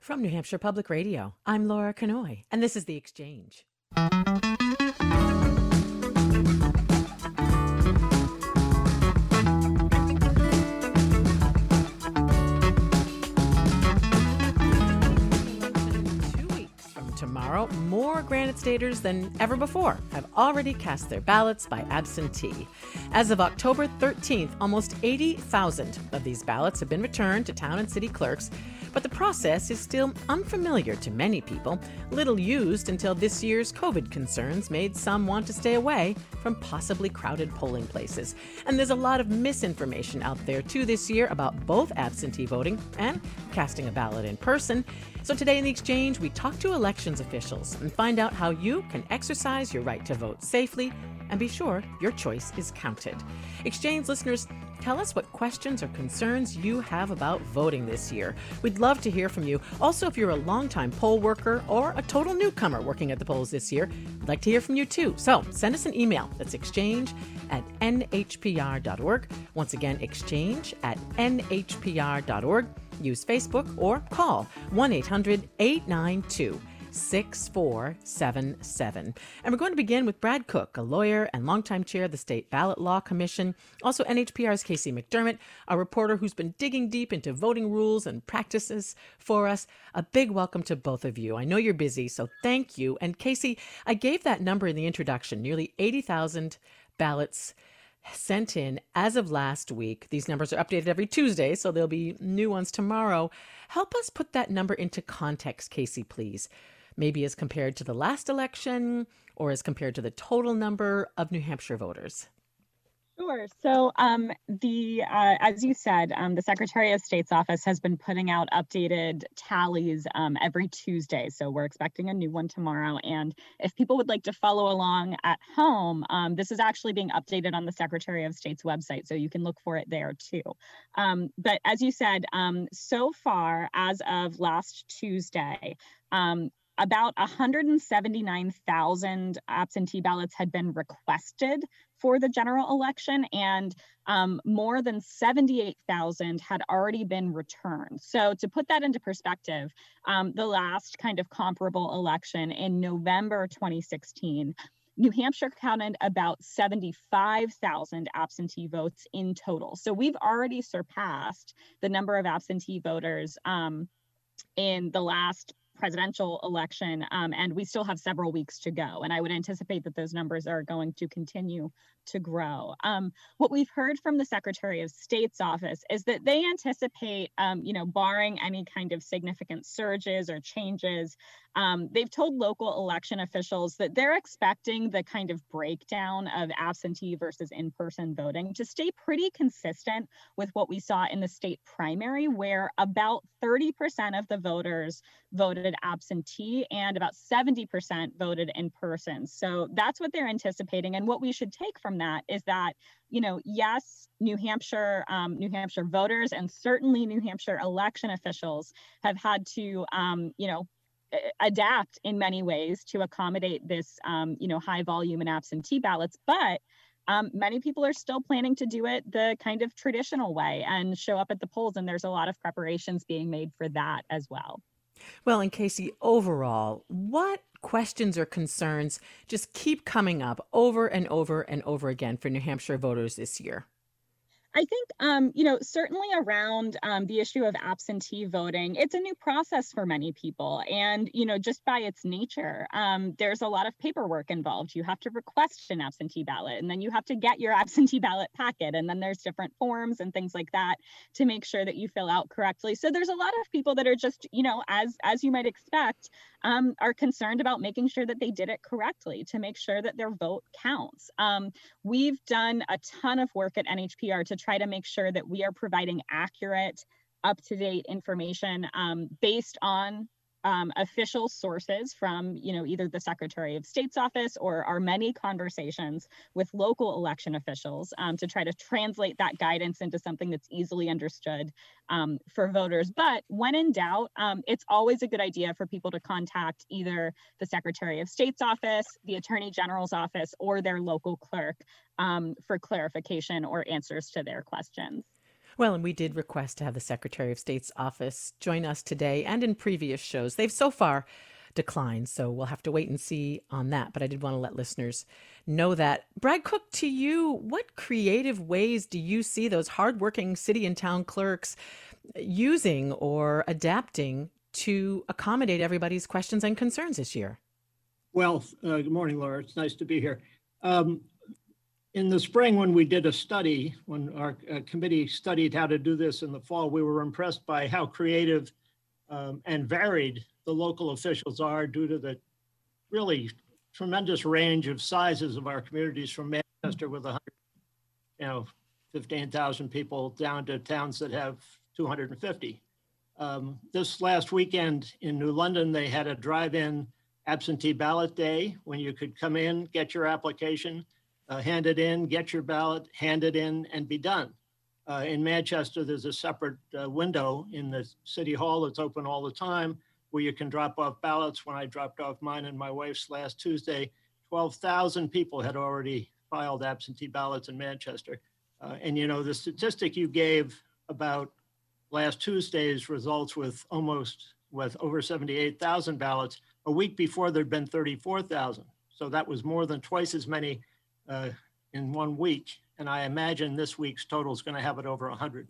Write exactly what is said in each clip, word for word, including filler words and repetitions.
From New Hampshire Public Radio, I'm Laura Kanoy, and this is The Exchange. Tomorrow, more Granite Staters than ever before have already cast their ballots by absentee. As of October thirteenth, almost eighty thousand of these ballots have been returned to town and city clerks, but the process is still unfamiliar to many people, little used until this year's COVID concerns made some want to stay away from possibly crowded polling places. And there's a lot of misinformation out there too this year about both absentee voting and casting a ballot in person. So today in The Exchange, we talk to elections officials and find out how you can exercise your right to vote safely and be sure your choice is counted. Exchange listeners, tell us what questions or concerns you have about voting this year. We'd love to hear from you. Also, if you're a longtime poll worker or a total newcomer working at the polls this year, we'd like to hear from you too. So send us an email. That's exchange at n h p r dot org. Once again, exchange at n h p r dot org. Use Facebook or call one eight hundred eight nine two six four seven seven. And we're going to begin with Brad Cook, a lawyer and longtime chair of the State Ballot Law Commission. Also N H P R's Casey McDermott, a reporter who's been digging deep into voting rules and practices for us. A big welcome to both of you. I know you're busy, so thank you. And Casey, I gave that number in the introduction, nearly eighty thousand ballots sent in as of last week. These numbers are updated every Tuesday, so there'll be new ones tomorrow. Help us put that number into context, Casey, please. Maybe as compared to the last election or as compared to the total number of New Hampshire voters. Sure. So um, the uh, as you said, um, the Secretary of State's office has been putting out updated tallies um, every Tuesday. So we're expecting a new one tomorrow. And if people would like to follow along at home, um, this is actually being updated on the Secretary of State's website. So you can look for it there too. Um, but as you said, um, so far as of last Tuesday, um, about one hundred seventy-nine thousand absentee ballots had been requested for the general election, and um, more than seventy-eight thousand had already been returned. So to put that into perspective, um, the last kind of comparable election in November twenty sixteen, New Hampshire counted about seventy-five thousand absentee votes in total. So we've already surpassed the number of absentee voters um, in the last presidential election, um, and we still have several weeks to go. And I would anticipate that those numbers are going to continue to grow. Um, what we've heard from the Secretary of State's office is that they anticipate, um, you know, barring any kind of significant surges or changes, um, they've told local election officials that they're expecting the kind of breakdown of absentee versus in-person voting to stay pretty consistent with what we saw in the state primary, where about thirty percent of the voters voted absentee and about seventy percent voted in person. So that's what they're anticipating. And what we should take from that is that, you know, yes, New Hampshire, um, New Hampshire voters and certainly New Hampshire election officials have had to, um, you know, adapt in many ways to accommodate this, um, you know, high volume in absentee ballots. But Um, many people are still planning to do it the kind of traditional way and show up at the polls. And there's a lot of preparations being made for that as well. Well, and Casey, overall, what questions or concerns just keep coming up over and over and over again for New Hampshire voters this year? I think, um, you know, certainly around um, the issue of absentee voting, it's a new process for many people. And, you know, just by its nature, um, there's a lot of paperwork involved. You have to request an absentee ballot, and then you have to get your absentee ballot packet. And then there's different forms and things like that to make sure that you fill out correctly. So there's a lot of people that are just, you know, as, as you might expect, um, are concerned about making sure that they did it correctly to make sure that their vote counts. Um, we've done a ton of work at N H P R to try to make sure that we are providing accurate, up-to-date information um, based on um, official sources from, you know, either the Secretary of State's office or our many conversations with local election officials um, to try to translate that guidance into something that's easily understood um, for voters. But when in doubt, um, it's always a good idea for people to contact either the Secretary of State's office, the Attorney General's office, or their local clerk um, for clarification or answers to their questions. Well, and we did request to have the Secretary of State's office join us today and in previous shows. They've so far declined, so we'll have to wait and see on that. But I did want to let listeners know that. Brad Cook, to you, what creative ways do you see those hardworking city and town clerks using or adapting to accommodate everybody's questions and concerns this year? Well, uh, good morning, Laura. It's nice to be here. Um, in the spring, when we did a study, when our uh, committee studied how to do this in the fall, we were impressed by how creative um, and varied the local officials are due to the really tremendous range of sizes of our communities, from Manchester with one hundred, you know, fifteen thousand people down to towns that have two hundred fifty. Um, this last weekend in New London, they had a drive-in absentee ballot day when you could come in, get your application, uh, hand it in, get your ballot, hand it in, and be done. Uh, in Manchester, there's a separate uh, window in the city hall that's open all the time where you can drop off ballots. When I dropped off mine and my wife's last Tuesday, twelve thousand people had already filed absentee ballots in Manchester. Uh, and you know, the statistic you gave about last Tuesday's results with almost, with over seventy-eight thousand ballots, a week before there'd been thirty-four thousand. So that was more than twice as many uh, in one week. And I imagine this week's total is going to have it over one hundred.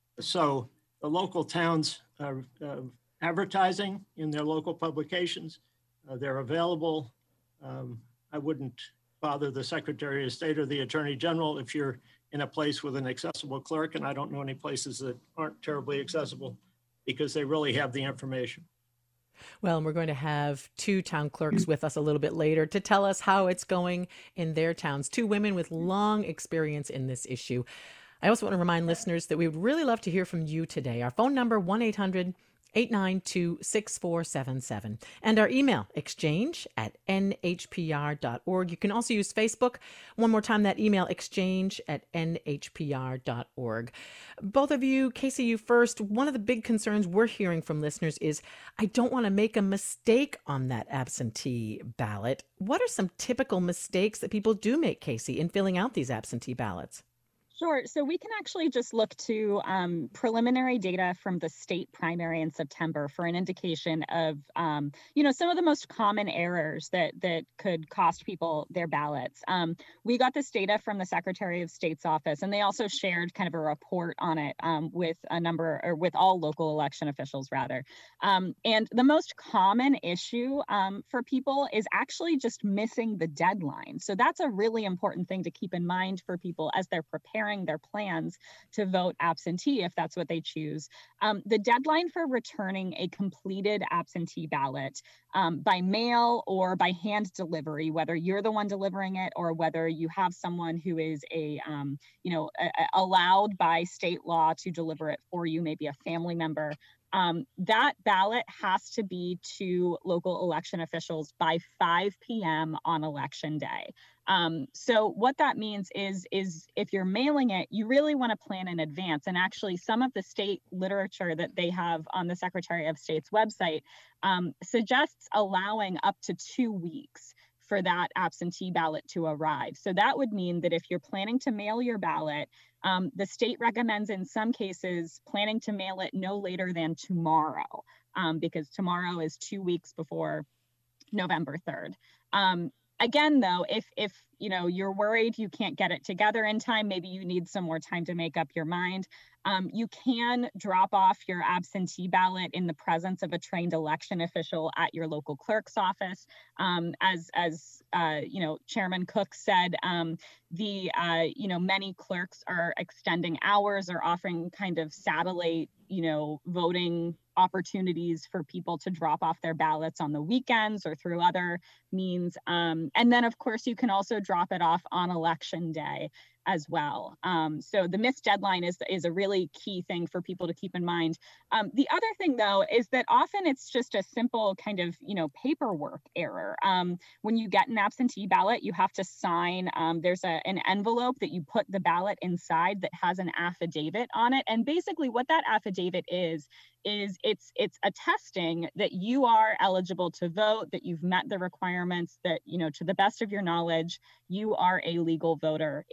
So the local towns are uh, advertising in their local publications. Uh, they're available. Um, I wouldn't bother the Secretary of State or the Attorney General if you're in a place with an accessible clerk, and I don't know any places that aren't terribly accessible, because they really have the information. Well, and we're going to have two town clerks with us a little bit later to tell us how it's going in their towns. Two women with long experience in this issue. I also want to remind listeners that we would really love to hear from you today. Our phone number, one eight hundred eight nine two six four seven seven. And our email, exchange at n h p r dot org. You can also use Facebook. One more time, that email, exchange at n h p r dot org. Both of you, Casey, you first. One of the big concerns we're hearing from listeners is, I don't want to make a mistake on that absentee ballot. What are some typical mistakes that people do make, Casey, in filling out these absentee ballots? Sure. So we can actually just look to um, preliminary data from the state primary in September for an indication of, um, you know, some of the most common errors that that could cost people their ballots. Um, we got this data from the Secretary of State's office, and they also shared kind of a report on it um, with a number, or with all local election officials, rather. Um, and the most common issue um, for people is actually just missing the deadline. So that's a really important thing to keep in mind for people as they're preparing their plans to vote absentee, if that's what they choose. Um, the deadline for returning a completed absentee ballot um, by mail or by hand delivery, whether you're the one delivering it or whether you have someone who is a, um, you know, a, a allowed by state law to deliver it for you, maybe a family member. Um, that ballot has to be to local election officials by five p.m. on election day. Um, so what that means is, is if you're mailing it, you really want to plan in advance. And actually, some of the state literature that they have on the Secretary of State's website um, suggests allowing up to two weeks for that absentee ballot to arrive. So that would mean that if you're planning to mail your ballot, um, the state recommends in some cases planning to mail it no later than tomorrow, um, because tomorrow is two weeks before November third. Um, Again, though, if if you know you're worried you can't get it together in time, maybe you need some more time to make up your mind, um, you can drop off your absentee ballot in the presence of a trained election official at your local clerk's office. Um, as as uh, you know, Chairman Cook said, um, the uh, you know many clerks are extending hours or offering kind of satellite you know voting opportunities for people to drop off their ballots on the weekends or through other means. Um, and then, of course, you can also drop it off on election day as well. Um, so the missed deadline is, is a really key thing for people to keep in mind. Um, the other thing, though, is that often it's just a simple kind of, you know, paperwork error. Um, when you get an absentee ballot, you have to sign. Um, there's a, an envelope that you put the ballot inside that has an affidavit on it. And basically what that affidavit is, is it's it's attesting that you are eligible to vote, that you've met the requirements, that, you know, to the best of your knowledge, you are a legal voter in the community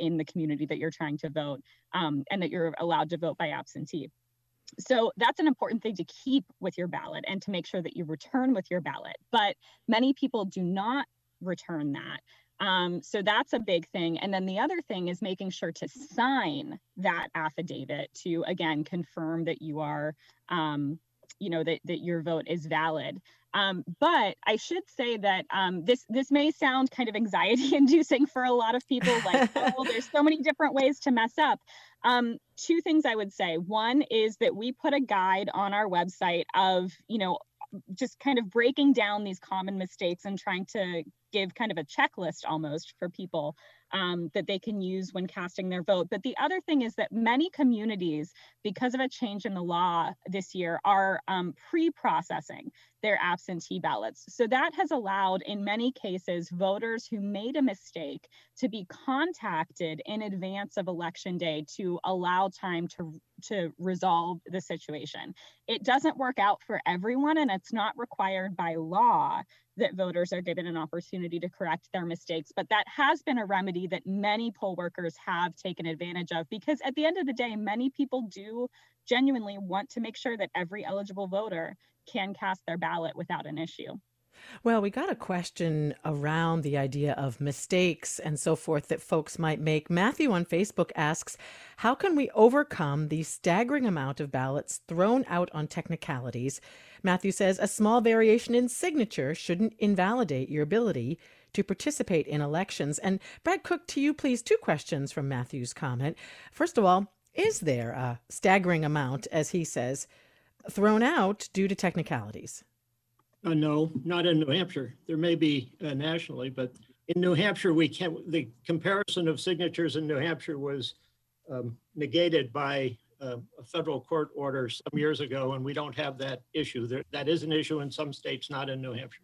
community that you're trying to vote, um, and that you're allowed to vote by absentee. So that's an important thing to keep with your ballot and to make sure that you return with your ballot. But many people do not return that. Um, so that's a big thing. And then the other thing is making sure to sign that affidavit to, again, confirm that you are, um, you know, that, that your vote is valid. Um, but I should say that um, this this may sound kind of anxiety inducing for a lot of people, like, oh, there's so many different ways to mess up. Um, two things I would say. One is that we put a guide on our website of, you know, just kind of breaking down these common mistakes and trying to give kind of a checklist almost for people um, that they can use when casting their vote. But the other thing is that many communities, because of a change in the law this year, are um, pre-processing their absentee ballots. So that has allowed, in many cases, voters who made a mistake to be contacted in advance of Election Day to allow time to, to resolve the situation. It doesn't work out for everyone, and it's not required by law that voters are given an opportunity to correct their mistakes. But that has been a remedy that many poll workers have taken advantage of, because at the end of the day, many people do genuinely want to make sure that every eligible voter can cast their ballot without an issue. Well, we got a question around the idea of mistakes and so forth that folks might make. Matthew on Facebook asks, how can we overcome the staggering amount of ballots thrown out on technicalities? Matthew says a small variation in signature shouldn't invalidate your ability to participate in elections. And Brad Cook, to you, please, two questions from Matthew's comment. First of all, is there a staggering amount, as he says, thrown out due to technicalities? Uh, no, not in New Hampshire. There may be uh, nationally, but in New Hampshire, we can't, the comparison of signatures in New Hampshire was um, negated by uh, a federal court order some years ago, and we don't have that issue. There, that is an issue in some states, not in New Hampshire.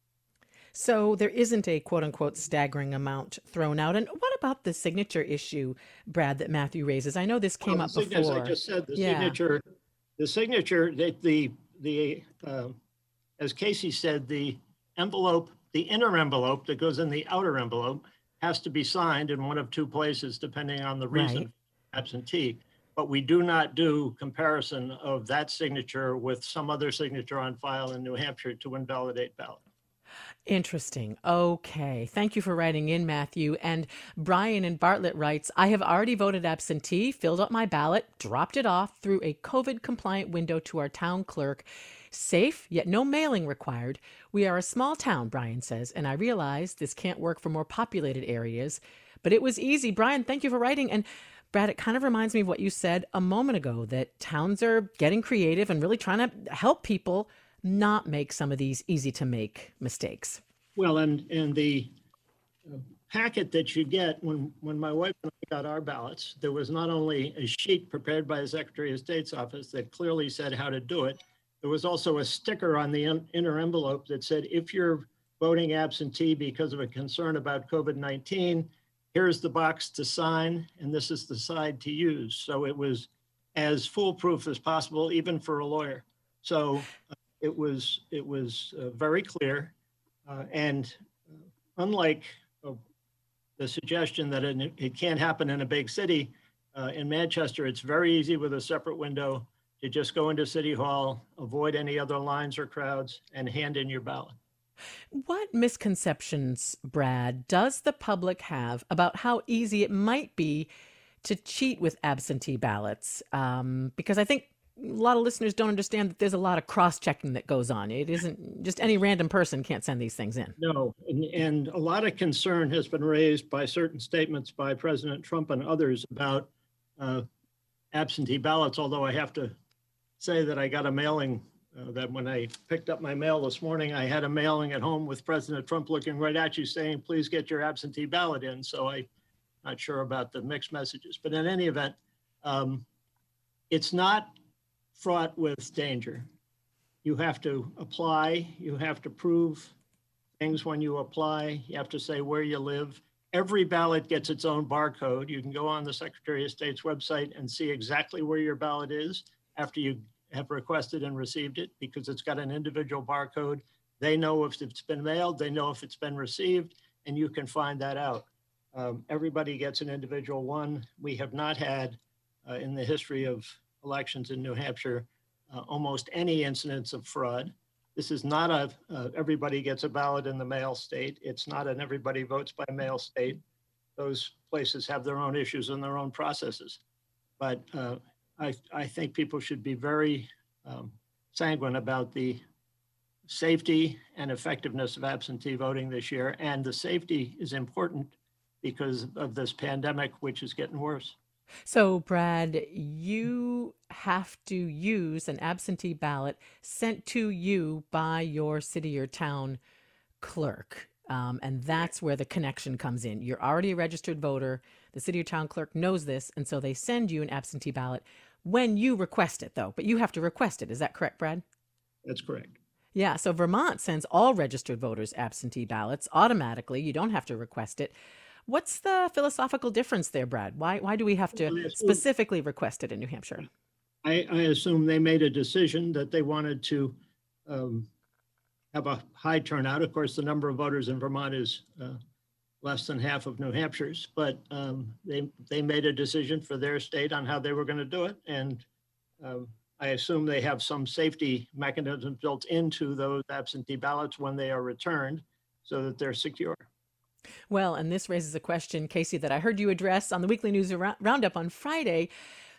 So there isn't a quote unquote staggering amount thrown out. And what about the signature issue, Brad, that Matthew raises? I know this came well, up the, before. As I just said, the yeah. signature, the signature, the, the, the uh, as Casey said, the envelope, the inner envelope that goes in the outer envelope has to be signed in one of two places, depending on the reason Right. for absentee. But we do not do comparison of that signature with some other signature on file in New Hampshire to invalidate ballot. Interesting. Okay. Thank you for writing in, Matthew. And Brian in Bartlett writes, I have already voted absentee, filled up my ballot, dropped it off through a COVID compliant window to our town clerk. Safe, yet no mailing required. We are a small town, Brian says, and I realize this can't work for more populated areas, but it was easy. Brian, thank you for writing. And Brad, it kind of reminds me of what you said a moment ago, that towns are getting creative and really trying to help people not make some of these easy to make mistakes. Well, and, and the uh, packet that you get when, when my wife and I got our ballots, there was not only a sheet prepared by the Secretary of State's office that clearly said how to do it, there was also a sticker on the in, inner envelope that said, if you're voting absentee because of a concern about COVID nineteen, here's the box to sign, and this is the side to use. So it was as foolproof as possible, even for a lawyer. So uh, it was, it was uh, very clear. Uh, and uh, unlike uh, the suggestion that it, it can't happen in a big city, uh, in Manchester, it's very easy with a separate window to just go into City Hall, avoid any other lines or crowds, and hand in your ballot. What misconceptions, Brad, does the public have about how easy it might be to cheat with absentee ballots? Um, because I think a lot of listeners don't understand that there's a lot of cross-checking that goes on. It isn't just any random person can't send these things in. No, and, and a lot of concern has been raised by certain statements by President Trump and others about uh, absentee ballots, although I have to say that I got a mailing uh, that when I picked up my mail this morning, I had a mailing at home with President Trump looking right at you saying, please get your absentee ballot in. So I'm not sure about the mixed messages, but in any event, um, it's not fraught with danger. You have to apply, you have to prove things when you apply, you have to say where you live. Every ballot gets its own barcode. You can go on the Secretary of State's website and see exactly where your ballot is after you have requested and received it, because it's got an individual barcode. They know if it's been mailed, they know if it's been received, and you can find that out. Um, everybody gets an individual one. We have not had, uh, in the history of elections in New Hampshire, uh, almost any incidents of fraud. This is not a uh, everybody gets a ballot in the mail state. It's not an everybody votes by mail state. Those places have their own issues and their own processes. But uh, I, I think people should be very um, sanguine about the safety and effectiveness of absentee voting this year. And the safety is important because of this pandemic, which is getting worse. So, Brad, you have to use an absentee ballot sent to you by your city or town clerk. Um, and that's where the connection comes in. You're already a registered voter. The city or town clerk knows this. And so they send you an absentee ballot when you request it, though. But you have to request it. Is that correct, Brad? That's correct. Yeah. So Vermont sends all registered voters absentee ballots automatically. You don't have to request it. What's the philosophical difference there, Brad? Why why do we have to specifically request it in New Hampshire? I, I assume they made a decision that they wanted to um, have a high turnout. Of course, the number of voters in Vermont is uh, less than half of New Hampshire's, but um, they they made a decision for their state on how they were going to do it. And um, I assume they have some safety mechanisms built into those absentee ballots when they are returned so that they're secure. Well, and this raises a question, Casey, that I heard you address on the Weekly News Roundup on Friday.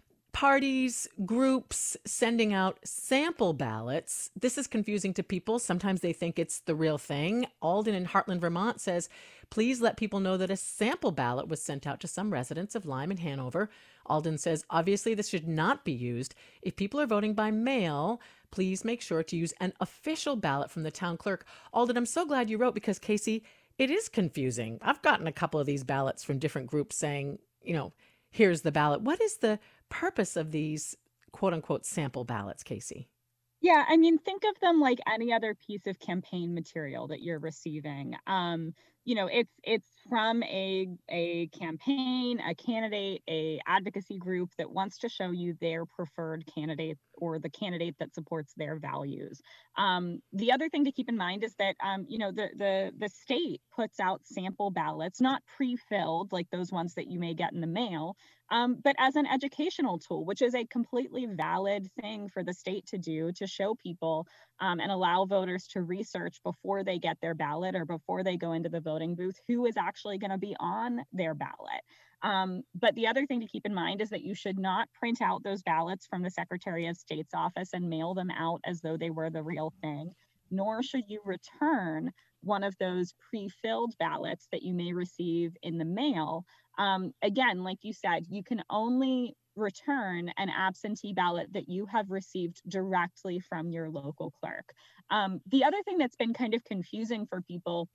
Parties, groups sending out sample ballots. This is confusing to people. Sometimes they think it's the real thing. Alden in Heartland, Vermont says, please let people know that a sample ballot was sent out to some residents of Lyme and Hanover. Alden says, obviously this should not be used. If people are voting by mail, please make sure to use an official ballot from the town clerk. Alden, I'm so glad you wrote because, Casey, it is confusing. I've gotten a couple of these ballots from different groups saying, you know, here's the ballot. What is the purpose of these quote unquote sample ballots, Casey? Yeah, I mean, think of them like any other piece of campaign material that you're receiving. Um, you know, it's it's from a a campaign, a candidate, a advocacy group that wants to show you their preferred candidate or the candidate that supports their values. Um, the other thing to keep in mind is that um, you know the the the state puts out sample ballots, not pre-filled like those ones that you may get in the mail, um, but as an educational tool, which is a completely valid thing for the state to do to show people um, and allow voters to research before they get their ballot or before they go into the voting booth who is actually going to be on their ballot. Um, but the other thing to keep in mind is that you should not print out those ballots from the Secretary of State's office and mail them out as though they were the real thing, nor should you return one of those pre-filled ballots that you may receive in the mail. Um, again, like you said, you can only return an absentee ballot that you have received directly from your local clerk. Um, the other thing that's been kind of confusing for people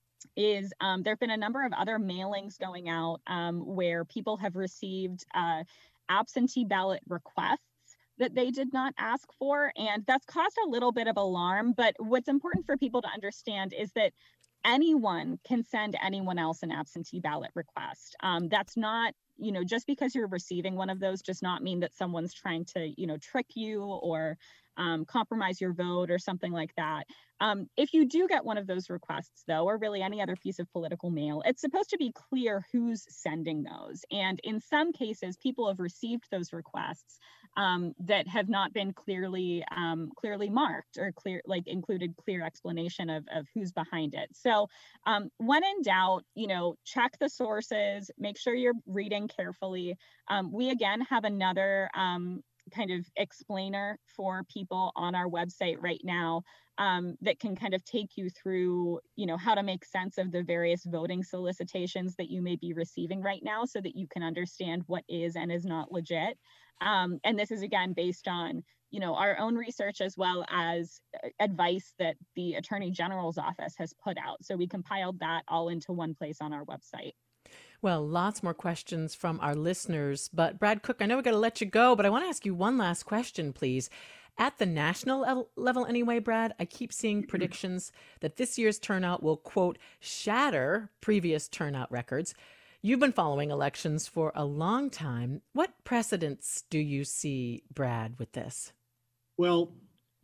is um, there have been a number of other mailings going out um, where people have received uh, absentee ballot requests that they did not ask for. And that's caused a little bit of alarm. But what's important for people to understand is that anyone can send anyone else an absentee ballot request. Um, that's not, you know, just because you're receiving one of those does not mean that someone's trying to, you know, trick you or um, compromise your vote or something like that. Um, if you do get one of those requests, though, or really any other piece of political mail, it's supposed to be clear who's sending those. And in some cases, people have received those requests um, that have not been clearly um, clearly marked or clear, like included clear explanation of, of who's behind it. So um, when in doubt, you know, check the sources, make sure you're reading carefully. Um, we again have another um, kind of explainer for people on our website right now um, that can kind of take you through, you know, how to make sense of the various voting solicitations that you may be receiving right now so that you can understand what is and is not legit. Um, and this is again based on, you know, our own research as well as advice that the Attorney General's office has put out. So we compiled that all into one place on our website. Well, lots more questions from our listeners, but Brad Cook, I know we're going to let you go, but I want to ask you one last question, please. At the national level anyway, Brad, I keep seeing predictions that this year's turnout will, quote, shatter previous turnout records. You've been following elections for a long time. What precedents do you see, Brad, with this? Well,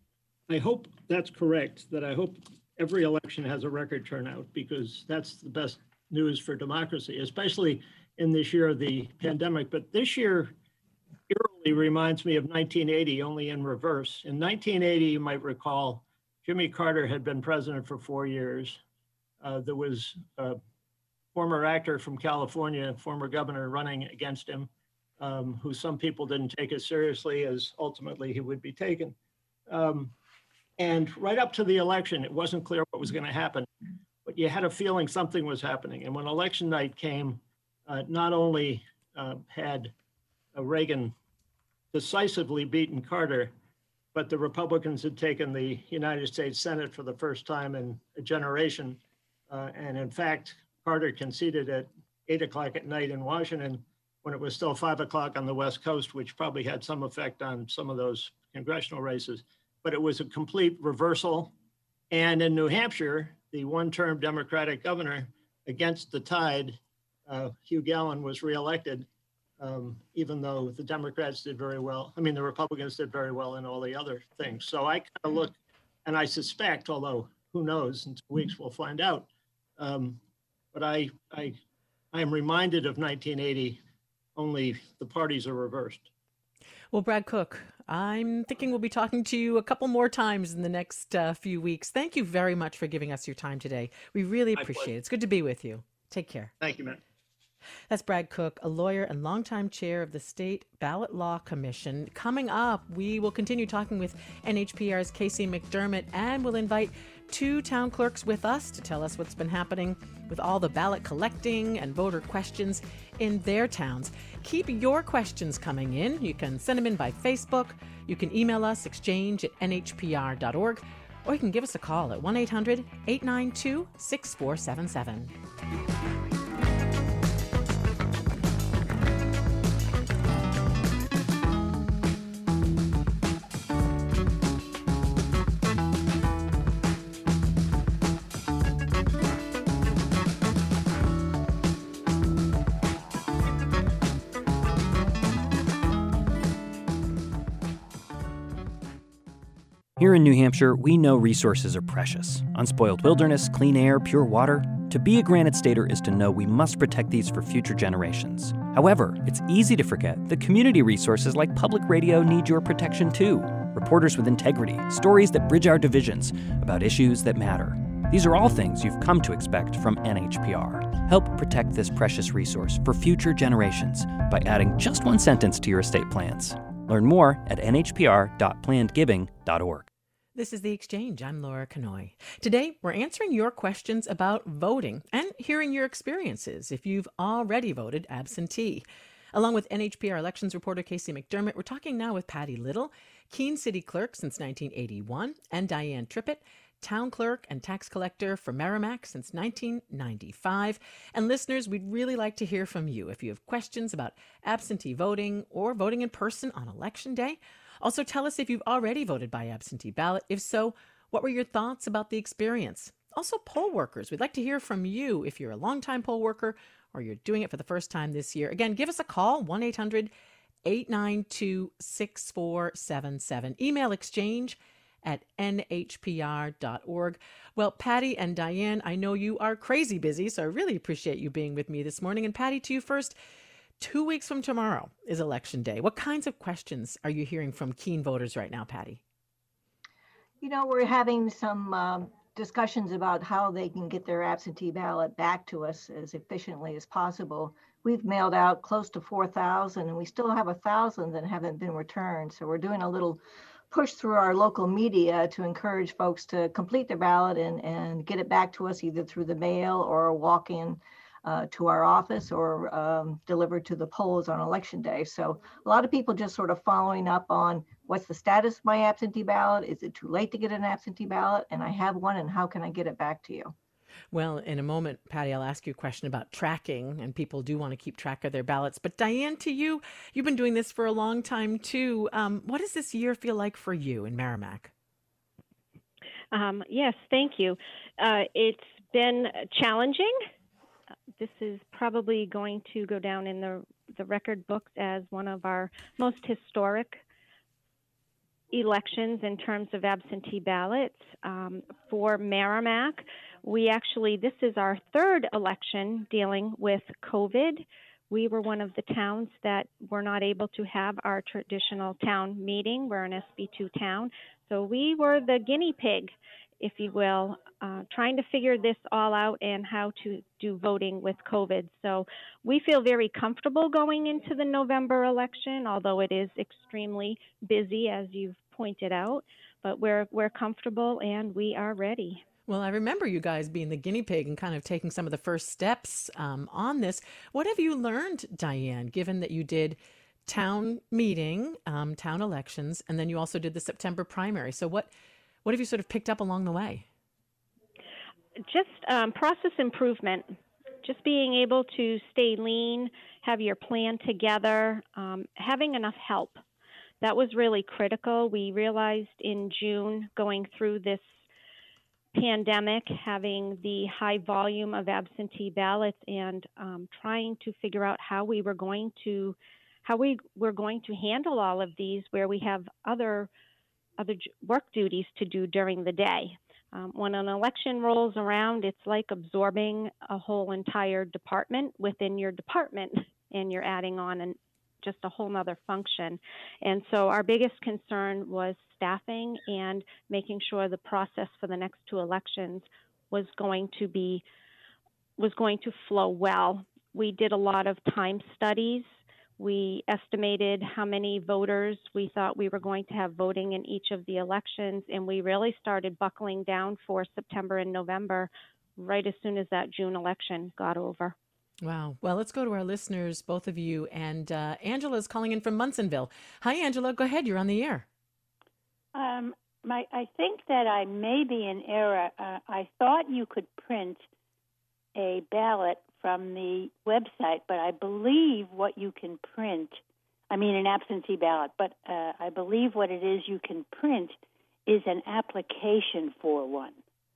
I hope that's correct, that I hope every election has a record turnout because that's the best news for democracy, especially in this year of the pandemic. But this year eerily reminds me of nineteen eighty, only in reverse. In nineteen eighty, you might recall, Jimmy Carter had been president for four years. Uh, there was a former actor from California, former governor, running against him, um, who some people didn't take as seriously as ultimately he would be taken. Um, and right up to the election, it wasn't clear what was going to happen, but you had a feeling something was happening. And when election night came, uh, not only uh, had uh, Reagan decisively beaten Carter, but the Republicans had taken the United States Senate for the first time in a generation. Uh, and in fact, Carter conceded at eight o'clock at night in Washington when it was still five o'clock on the West Coast, which probably had some effect on some of those congressional races. But it was a complete reversal. And in New Hampshire, the one-term Democratic governor, against the tide, uh, Hugh Gallen was reelected, um, even though the Democrats did very well. I mean, the Republicans did very well in all the other things. So I kind of look, and I suspect, although who knows, in two weeks we'll find out. Um, but I, I, I am reminded of nineteen eighty, only the parties are reversed. Well, Brad Cook, I'm thinking we'll be talking to you a couple more times in the next uh, few weeks. Thank you very much for giving us your time today. We really My appreciate pleasure. it. It's good to be with you. Take care. Thank you, man. That's Brad Cook, a lawyer and longtime chair of the State Ballot Law Commission. Coming up, we will continue talking with N H P R's Casey McDermott, and we'll invite two town clerks with us to tell us what's been happening with all the ballot collecting and voter questions in their towns. Keep your questions coming in. You can send them in by Facebook. You can email us, exchange at N H P R dot org, or you can give us a call at one eight hundred, eight nine two, six four seven seven. Here in New Hampshire, we know resources are precious. Unspoiled wilderness, clean air, pure water. To be a Granite Stater is to know we must protect these for future generations. However, it's easy to forget that community resources like public radio need your protection too. Reporters with integrity, stories that bridge our divisions about issues that matter. These are all things you've come to expect from N H P R. Help protect this precious resource for future generations by adding just one sentence to your estate plans. Learn more at N H P R dot planned giving dot org. This is The Exchange. I'm Laura Kanoy. Today, we're answering your questions about voting and hearing your experiences if you've already voted absentee. Along with N H P R elections reporter Casey McDermott, we're talking now with Patty Little, Keene City Clerk since nineteen eighty-one, and Diane Trippett, Town Clerk and Tax Collector for Merrimack since nineteen ninety-five. And listeners, we'd really like to hear from you if you have questions about absentee voting or voting in person on Election Day. Also, tell us if you've already voted by absentee ballot. If so, what were your thoughts about the experience? Also, poll workers. We'd like to hear from you if you're a longtime poll worker or you're doing it for the first time this year. Again, give us a call, one eight hundred, eight nine two, six four seven seven. Email exchange at N H P R dot org. Well, Patty and Diane, I know you are crazy busy, so I really appreciate you being with me this morning. And Patty, to you first. Two weeks from tomorrow is Election Day. What kinds of questions are you hearing from Keene voters right now, Patty? You know, we're having some um, discussions about how they can get their absentee ballot back to us as efficiently as possible. We've mailed out close to four thousand, and we still have a thousand that haven't been returned. So we're doing a little push through our local media to encourage folks to complete their ballot and, and get it back to us either through the mail or walk in Uh, to our office or um, delivered to the polls on Election Day. So a lot of people just sort of following up on what's the status of my absentee ballot? Is it too late to get an absentee ballot? And I have one, and how can I get it back to you? Well, in a moment, Patty, I'll ask you a question about tracking, and people do want to keep track of their ballots. But Diane, to you, you've been doing this for a long time too. Um, what does this year feel like for you in Merrimack? Um, yes, thank you. Uh, it's been challenging. This is probably going to go down in the, the record books as one of our most historic elections in terms of absentee ballots. Um, for Merrimack, we actually, this is our third election dealing with COVID. We were one of the towns that were not able to have our traditional town meeting. We're an S B two town. So we were the guinea pig, if you will, uh, trying to figure this all out and how to do voting with COVID. So we feel very comfortable going into the November election, although it is extremely busy, as you've pointed out. But we're we're comfortable and we are ready. Well, I remember you guys being the guinea pig and kind of taking some of the first steps um, on this. What have you learned, Diane, given that you did town meeting, um, town elections, and then you also did the September primary? So what, what have you sort of picked up along the way? Just um, process improvement, just being able to stay lean, have your plan together, um, having enough help. That was really critical. We realized in June, going through this pandemic, having the high volume of absentee ballots and um, trying to figure out how we were going to how we were going to handle all of these, where we have other other work duties to do during the day. Um, when an election rolls around, it's like absorbing a whole entire department within your department, and you're adding on an just a whole nother function. And so our biggest concern was staffing and making sure the process for the next two elections was going to be, was going to flow well. We did a lot of time studies. We estimated how many voters we thought we were going to have voting in each of the elections, and we really started buckling down for September and November right as soon as that June election got over. Wow. Well, let's go to our listeners, both of you. And uh, Angela's calling in from Munsonville. Hi, Angela. Go ahead. You're on the air. Um, my, I think that I may be in error. Uh, I thought you could print a ballot from the website, but I believe what you can print, I mean an absentee ballot, but uh, I believe what it is you can print is an application for one.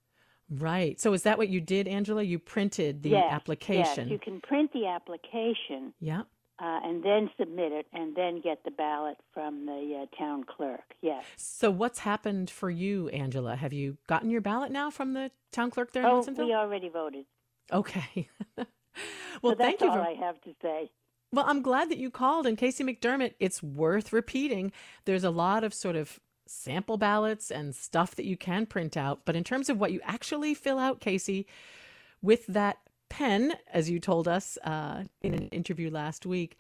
Right. So is that what you did, Angela? You printed the yes, application. Yes, you can print the application. Yeah. Uh, and then submit it, and then get the ballot from the uh, town clerk, yes. So what's happened for you, Angela? Have you gotten your ballot now from the town clerk there in Oh, Munsonville? we already voted. Okay. Well, so that's thank you. all For... I have to say. Well, I'm glad that you called. And Casey McDermott, it's worth repeating. There's a lot of sort of sample ballots and stuff that you can print out. But in terms of what you actually fill out, Casey, with that pen, as you told us uh, in an interview last week,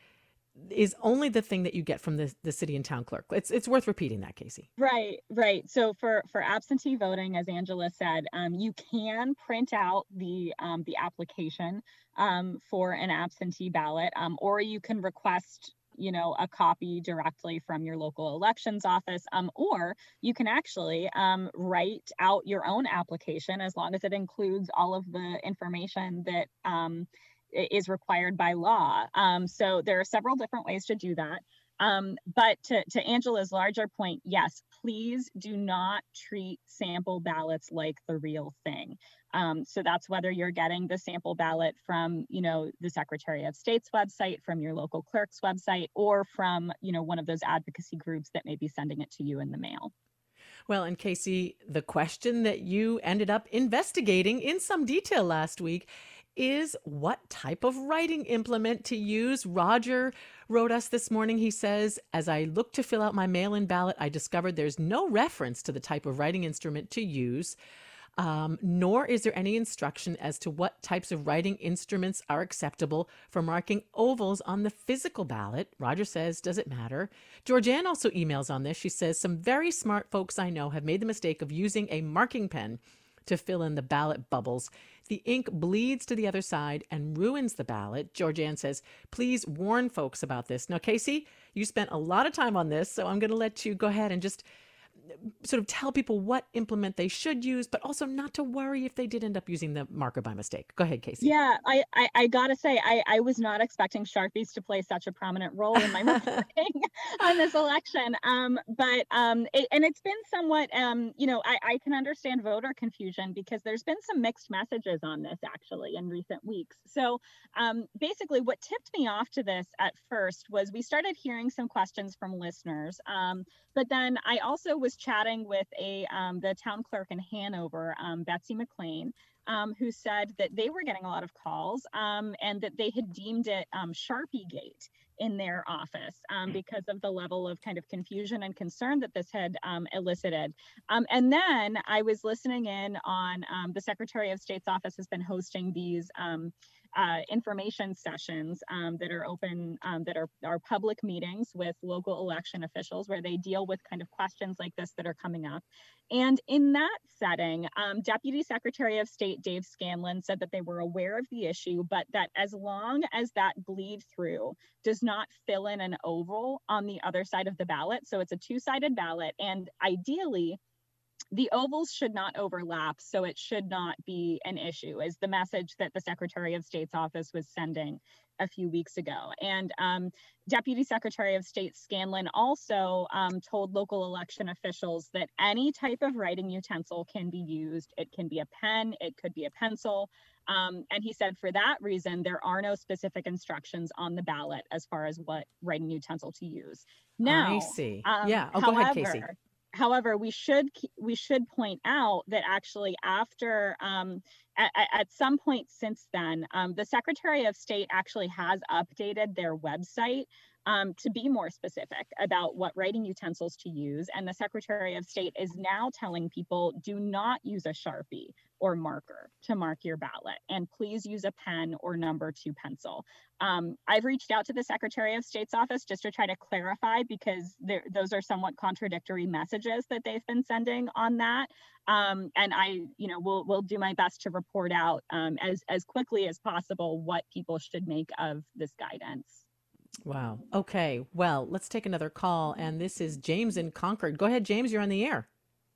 is only the thing that you get from the, the city and town clerk. It's it's worth repeating that, Casey. Right, right. So for, for absentee voting, as Angela said, um, you can print out the um, the application um, for an absentee ballot, um, or you can request, you know, a copy directly from your local elections office, um, or you can actually um, write out your own application as long as it includes all of the information that um, is required by law. Um, so there are several different ways to do that. Um, but to, to Angela's larger point, yes, please do not treat sample ballots like the real thing. Um, so that's whether you're getting the sample ballot from, you know, the Secretary of State's website, from your local clerk's website, or from, you know, one of those advocacy groups that may be sending it to you in the mail. Well, and Casey, the question that you ended up investigating in some detail last week is what type of writing implement to use. Roger wrote us this morning. He says, as I looked to fill out my mail-in ballot, I discovered there's no reference to the type of writing instrument to use, um, nor is there any instruction as to what types of writing instruments are acceptable for marking ovals on the physical ballot. Roger says, does it matter? Georgianne also emails on this. She says, some very smart folks I know have made the mistake of using a marking pen to fill in the ballot bubbles. The ink bleeds to the other side and ruins the ballot. Georgianne says, please warn folks about this. Now, Casey, you spent a lot of time on this, so I'm going to let you go ahead and just sort of tell people what implement they should use, but also not to worry if they did end up using the marker by mistake. Go ahead, Casey. Yeah, I, I, I gotta say, I, I was not expecting Sharpies to play such a prominent role in my reporting on this election. Um, but um, it, and it's been somewhat, um, you know, I, I can understand voter confusion because there's been some mixed messages on this actually in recent weeks. So um, basically, what tipped me off to this at first was we started hearing some questions from listeners, um, but then I also was was chatting with a um, the town clerk in Hanover, um, Betsy McLean, um, who said that they were getting a lot of calls um, and that they had deemed it um, Sharpie Gate in their office um, because of the level of kind of confusion and concern that this had um, elicited. Um, and then I was listening in on um, the Secretary of State's office has been hosting these um, uh, information sessions um, that are open, um, that are, are public meetings with local election officials where they deal with kind of questions like this that are coming up. And in that setting, um, Deputy Secretary of State Dave Scanlon said that they were aware of the issue, but that as long as that bleed through does not fill in an oval on the other side of the ballot, so it's a two-sided ballot, and ideally, the ovals should not overlap, so it should not be an issue, is the message that the Secretary of State's office was sending a few weeks ago. And um, Deputy Secretary of State Scanlon also um, told local election officials that any type of writing utensil can be used. It can be a pen, it could be a pencil. Um, and he said for that reason, there are no specific instructions on the ballot as far as what writing utensil to use. Now, I see. Um, yeah. Oh, however, go ahead, Casey. However, we should we should point out that actually after um, at, at some point since then, um, the Secretary of State actually has updated their website um, to be more specific about what writing utensils to use. And the Secretary of State is now telling people, do not use a Sharpie or marker to mark your ballot, and please use a pen or number two pencil. Um, I've reached out to the Secretary of State's office just to try to clarify, because those are somewhat contradictory messages that they've been sending on that. Um, and I, you know, will will do my best to report out um, as, as quickly as possible what people should make of this guidance. Wow. Okay. Well, let's take another call. And this is James in Concord. Go ahead, James. You're on the air.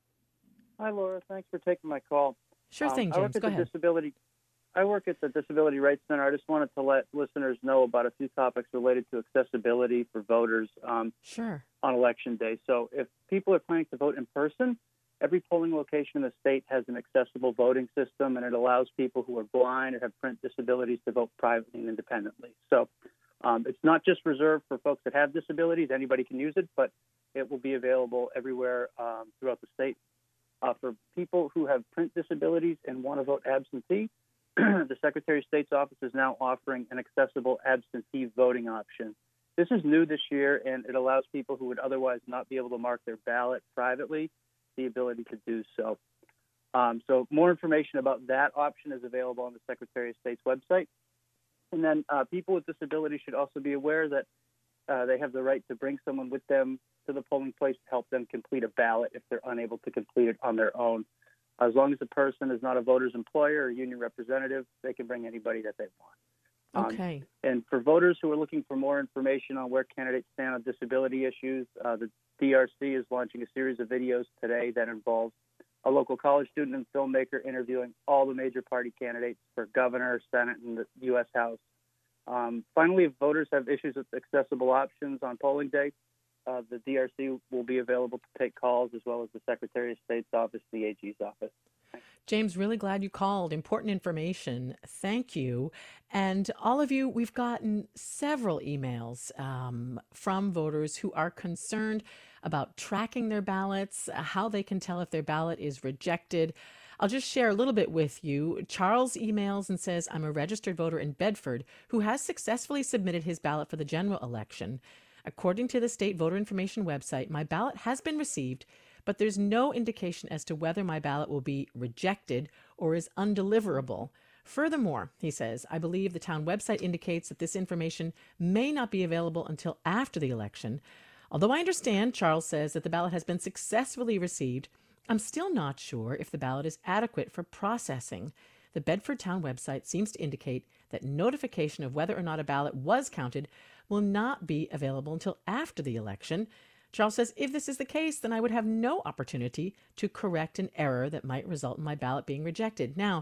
Hi, Laura. Thanks for taking my call. Sure thing, um, I work James. at Go the ahead. Disability, I work at the Disability Rights Center. I just wanted to let listeners know about a few topics related to accessibility for voters um, Sure. on Election Day. So if people are planning to vote in person, every polling location in the state has an accessible voting system, and it allows people who are blind or have print disabilities to vote privately and independently. So um, it's not just reserved for folks that have disabilities. Anybody can use it, but it will be available everywhere um, throughout the state. Uh, for people who have print disabilities and want to vote absentee, the Secretary of State's office is now offering an accessible absentee voting option. This is new this year, and it allows people who would otherwise not be able to mark their ballot privately the ability to do so. Um, so more information about that option is available on the Secretary of State's website. And then uh, people with disabilities should also be aware that uh, they have the right to bring someone with them to the polling place to help them complete a ballot if they're unable to complete it on their own. As long as the person is not a voter's employer or union representative, they can bring anybody that they want. Okay. Um, and for voters who are looking for more information on where candidates stand on disability issues, uh, the D R C is launching a series of videos today that involves a local college student and filmmaker interviewing all the major party candidates for governor, Senate, and the U S House. Um, finally, if voters have issues with accessible options on polling day, uh, the D R C will be available to take calls, as well as the Secretary of State's office, the A G's office. James, really glad you called. Important information. Thank you. And all of you, we've gotten several emails um, from voters who are concerned about tracking their ballots, how they can tell if their ballot is rejected. I'll just share a little bit with you. Charles emails and says, I'm a registered voter in Bedford who has successfully submitted his ballot for the general election. According to the state voter information website, my ballot has been received, but there's no indication as to whether my ballot will be rejected or is undeliverable. Furthermore, he says, I believe the town website indicates that this information may not be available until after the election. Although I understand, Charles says, that the ballot has been successfully received, I'm still not sure if the ballot is adequate for processing. The Bedford Town website seems to indicate that notification of whether or not a ballot was counted will not be available until after the election. Charles says, if this is the case, then I would have no opportunity to correct an error that might result in my ballot being rejected. Now,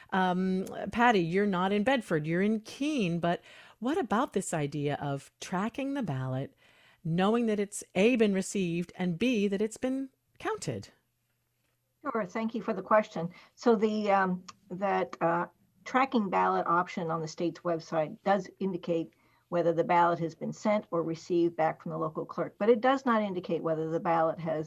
um, Patty, you're not in Bedford, you're in Keene, but what about this idea of tracking the ballot, knowing that it's A, been received, and B, that it's been counted? Sure, thank you for the question. So the um, that uh, tracking ballot option on the state's website does indicate whether the ballot has been sent or received back from the local clerk, but it does not indicate whether the ballot has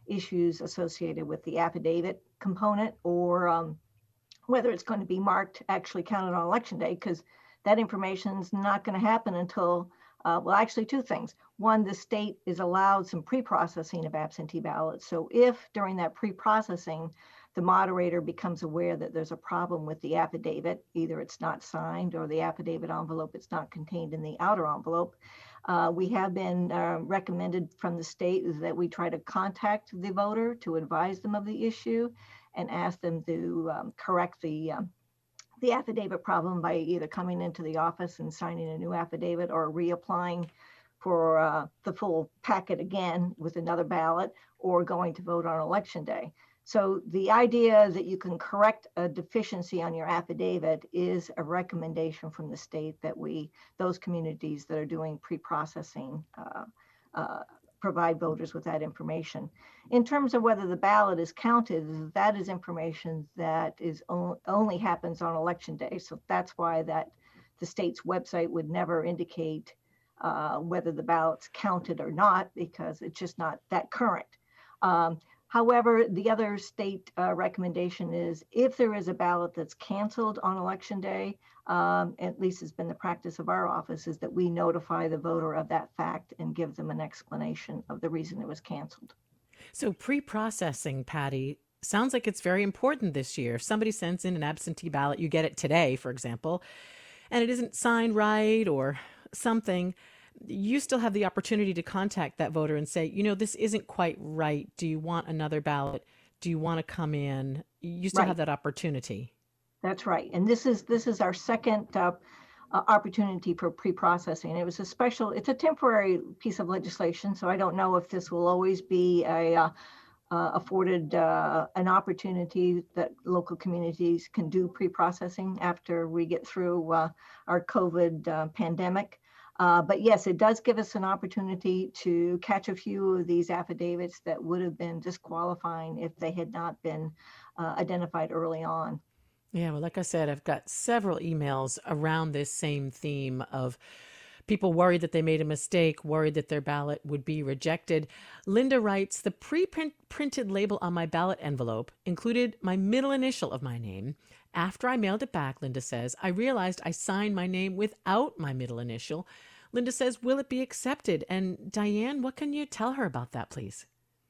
issues associated with the affidavit component, or um, whether it's going to be marked actually counted on election day, because that information is not going to happen until, uh, well, actually two things. One, the state is allowed some pre-processing of absentee ballots. So if during that pre-processing, the moderator becomes aware that there's a problem with the affidavit, either it's not signed or the affidavit envelope is not contained in the outer envelope, uh, we have been uh, recommended from the state that we try to contact the voter to advise them of the issue and ask them to um, correct the um, the affidavit problem by either coming into the office and signing a new affidavit or reapplying for uh, the full packet again with another ballot, or going to vote on election day. So the idea that you can correct a deficiency on your affidavit is a recommendation from the state that we, those communities that are doing pre-processing, uh, uh, provide voters with that information. In terms of whether the ballot is counted, that is information that is o- only happens on election day. So that's why that the state's website would never indicate uh, whether the ballot's counted or not, because it's just not that current. Um, However, the other state uh, recommendation is if there is a ballot that's canceled on election day, um, at least it's been the practice of our office, is that we notify the voter of that fact and give them an explanation of the reason it was canceled. So pre-processing, Patty, sounds like it's very important this year. If somebody sends in an absentee ballot, you get it today, for example, and it isn't signed right or something, you still have the opportunity to contact that voter and say, you know, this isn't quite right. Do you want another ballot? Do you want to come in? You still Right. have that opportunity. That's right. And this is this is our second uh, uh, opportunity for pre-processing. It was a special, it's a temporary piece of legislation, so I don't know if this will always be a uh, uh, afforded uh, an opportunity that local communities can do pre-processing after we get through uh, our COVID uh, pandemic. Uh, but yes, it does give us an opportunity to catch a few of these affidavits that would have been disqualifying if they had not been uh, identified early on. Yeah, well, like I said, I've got several emails around this same theme of people worried that they made a mistake, worried that their ballot would be rejected. Linda writes, the pre-printed label on my ballot envelope included my middle initial of my name. After I mailed it back, Linda says, I realized I signed my name without my middle initial. Linda says, will it be accepted? And Diane, what can you tell her about that, please?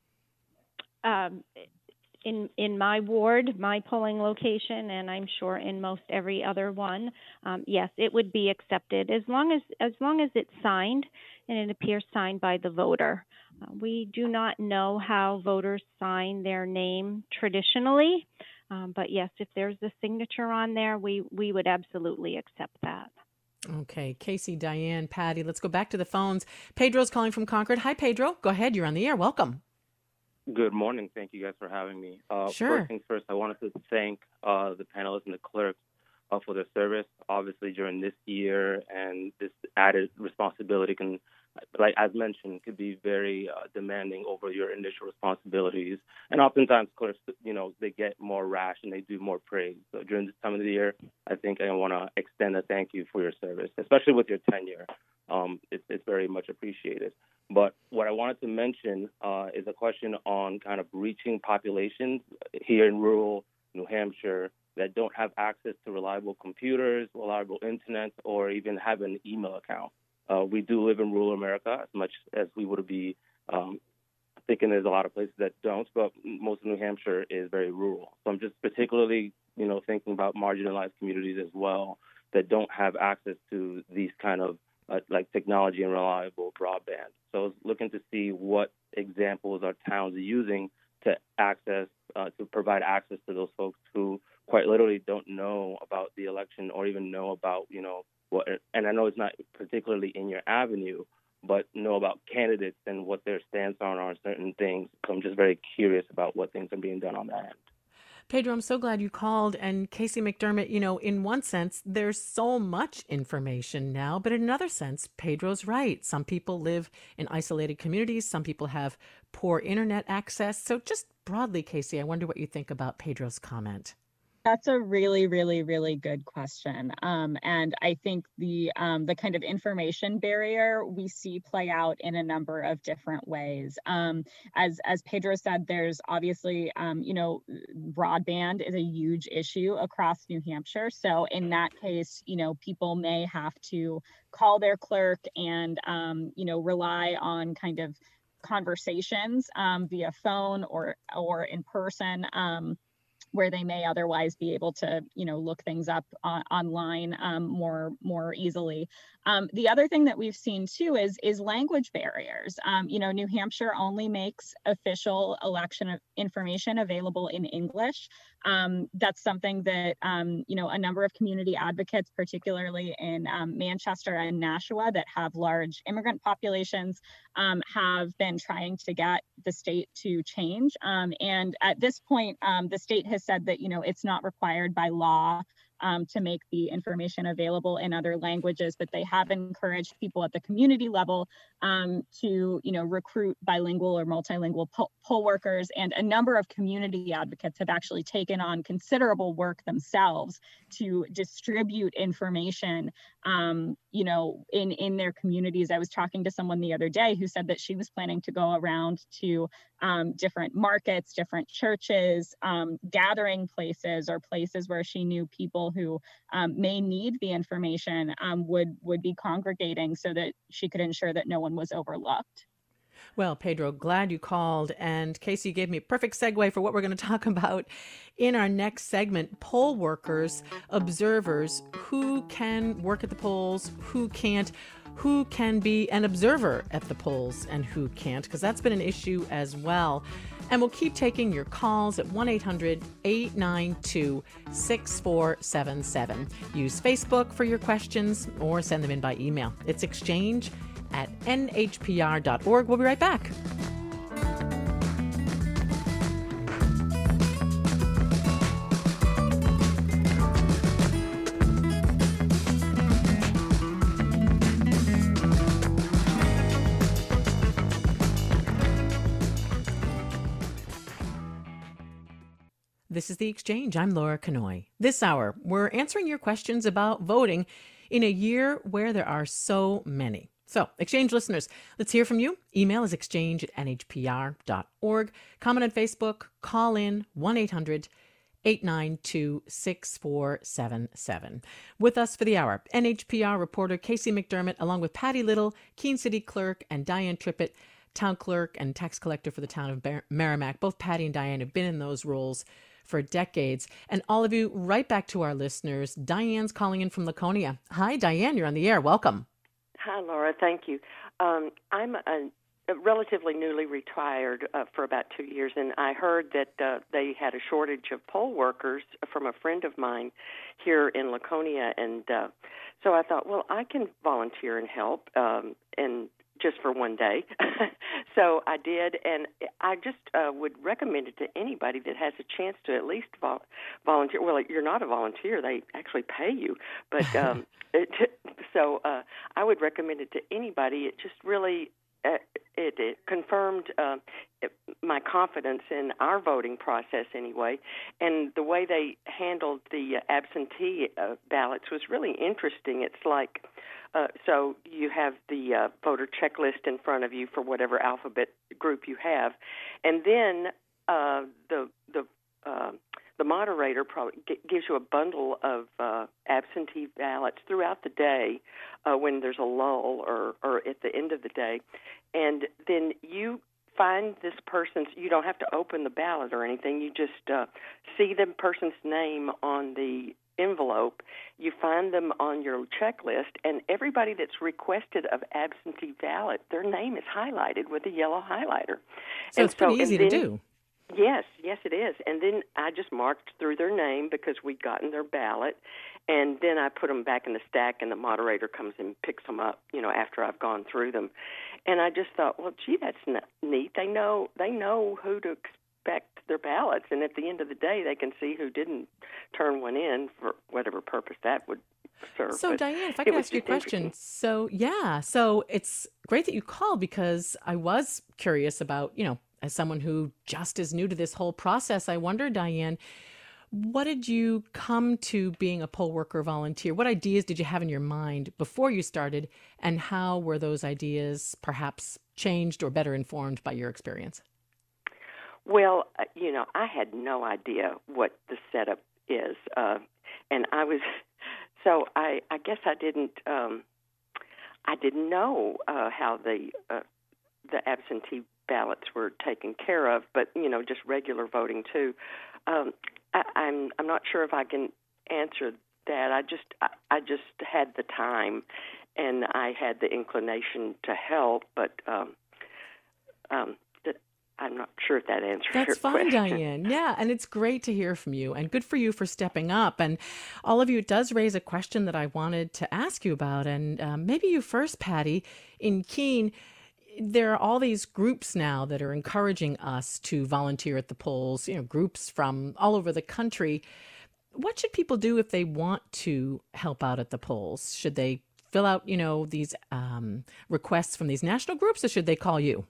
Um, in in my ward, my polling location, and I'm sure in most every other one, um, yes, it would be accepted as long as as long as it's signed and it appears signed by the voter. Uh, we do not know how voters sign their name traditionally, um, but yes, if there's a signature on there, we we would absolutely accept that. Okay, Casey, Diane, Patty, let's go back to the phones. Pedro's calling from Concord. Hi, Pedro. Go ahead. You're on the air. Welcome. Good morning. Thank you guys for having me. Uh, Sure. First things first, I wanted to thank uh, the panelists and the clerks uh, for their service. Obviously, during this year and this added responsibility can, like as mentioned, could be very uh, demanding over your initial responsibilities. And oftentimes, clerks, you know, they get more rash and they do more praise. So during this time of the year, I think I want to extend a thank you for your service, especially with your tenure. Um, it's, it's very much appreciated. But what I wanted to mention uh, is a question on kind of reaching populations here in rural New Hampshire that don't have access to reliable computers, reliable internet, or even have an email account. Uh, we do live in rural America as much as we would be um, thinking there's a lot of places that don't, but most of New Hampshire is very rural. So I'm just particularly, you know, thinking about marginalized communities as well that don't have access to these kind of uh, like technology and reliable broadband. So I was looking to see what examples our towns are using to access, uh, to provide access to those folks who quite literally don't know about the election or even know about, you know, what, and I know it's not particularly in your avenue, but know about candidates and what their stance on on certain things. So I'm just very curious about what things are being done on that end. Pedro, I'm so glad you called. And Casey McDermott, you know, in one sense, there's so much information now, but in another sense, Pedro's right. Some people live in isolated communities. Some people have poor internet access. So just broadly, Casey, I wonder what you think about Pedro's comment. That's a really, really, really good question. Um, and I think the um, the kind of information barrier we see play out in a number of different ways. Um, as as Pedro said, there's obviously, um, you know, broadband is a huge issue across New Hampshire. So in that case, you know, people may have to call their clerk and, um, you know, rely on kind of conversations um, via phone or or in person. Um, where they may otherwise be able to, you know, look things up on, online um, more more easily. Um, the other thing that we've seen too is is language barriers. Um, you know, New Hampshire only makes official election information available in English. Um, that's something that, um, you know, a number of community advocates, particularly in um, Manchester and Nashua that have large immigrant populations, um, have been trying to get the state to change. Um, and at this point, um, the state has said that, you know, it's not required by law Um, to make the information available in other languages, but they have encouraged people at the community level um, to, you know, recruit bilingual or multilingual poll, poll workers. And a number of community advocates have actually taken on considerable work themselves to distribute information, um, you know, in, in their communities. I was talking to someone the other day who said that she was planning to go around to um, different markets, different churches, um, gathering places, or places where she knew people who um, may need the information um, would would be congregating so that she could ensure that no one was overlooked. Well, Pedro, glad you called. And Casey gave me a perfect segue for what we're going to talk about in our next segment. Poll workers, observers, who can work at the polls, who can't, who can be an observer at the polls and who can't, because that's been an issue as well. And we'll keep taking your calls at one eight hundred, eight nine two, six four seven seven. Use Facebook for your questions or send them in by email. It's exchange at N H P R dot org. We'll be right back. This is The Exchange. I'm Laura Kanoy. This hour, we're answering your questions about voting in a year where there are so many. So, Exchange listeners, let's hear from you. Email is exchange at N H P R dot org. Comment on Facebook. Call in one eight hundred, eight nine two, six four seven seven. With us for the hour, N H P R reporter Casey McDermott, along with Patty Little, Keene City Clerk, and Diane Trippett, Town Clerk and Tax Collector for the town of Bar- Merrimack. Both Patty and Diane have been in those roles for decades. And all of you, right back to our listeners. Diane's calling in from Laconia. Hi, Diane, you're on the air. Welcome. Hi, Laura. Thank you. Um, I'm a, a relatively newly retired uh, for about two years, and I heard that uh, they had a shortage of poll workers from a friend of mine here in Laconia, and uh, so I thought, well, I can volunteer and help, um, and just for one day. So I did, and I just uh, would recommend it to anybody that has a chance to at least vol- volunteer. Well, you're not a volunteer. They actually pay you. But um, it, so uh, I would recommend it to anybody. It just really uh, it, it confirmed uh, it, my confidence in our voting process anyway, and the way they handled the uh, absentee uh, ballots was really interesting. It's like Uh, so you have the uh, voter checklist in front of you for whatever alphabet group you have, and then uh, the the uh, the moderator probably g- gives you a bundle of uh, absentee ballots throughout the day uh, when there's a lull or or at the end of the day, and then you find this person's. You don't have to open the ballot or anything. You just uh, see the person's name on the envelope. You find them on your checklist, and everybody that's requested of absentee ballot, their name is highlighted with a yellow highlighter. So and it's pretty so, easy then, to do. Yes, yes, it is. And then I just marked through their name because we'd gotten their ballot, and then I put them back in the stack, and the moderator comes and picks them up, you know, after I've gone through them. And I just thought, well, gee, that's neat. They know they know who to expect their ballots, and at the end of the day, they can see who didn't turn one in for whatever purpose that would serve. So, but Diane, if I could ask you a question. So, yeah, so it's great that you called, because I was curious about, you know, as someone who just is new to this whole process, I wonder, Diane, What did you come to being a poll worker volunteer? What ideas did you have in your mind before you started, and how were those ideas perhaps changed or better informed by your experience? Well, uh, you know, I had no idea what the setup is, uh, and I was so I, I guess I didn't um, I didn't know uh, how the uh, the absentee ballots were taken care of, but you know, just regular voting too. Um, I, I'm I'm not sure if I can answer that. I just I, I just had the time, and I had the inclination to help, but um, um, I'm not sure if that answers your That's fine, question. Diane. Yeah, and it's great to hear from you, and good for you for stepping up. And all of you, it does raise a question that I wanted to ask you about, and um, maybe you first, Patty. In Keene, there are all these groups now that are encouraging us to volunteer at the polls, you know, groups from all over the country. What should people do if they want to help out at the polls? Should they fill out, you know, these um, requests from these national groups, or should they call you?